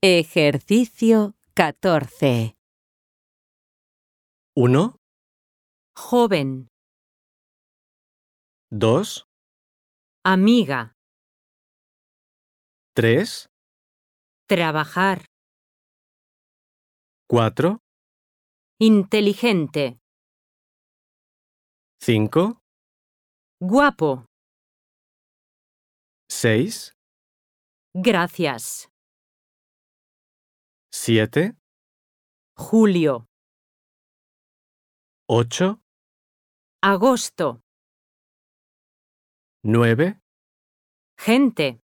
Ejercicio 14. 1, Joven, 2, amiga, 3, trabajar, 4, inteligente, 5, guapo, 6, gracias, 7, julio, 8, agosto, 9, gente.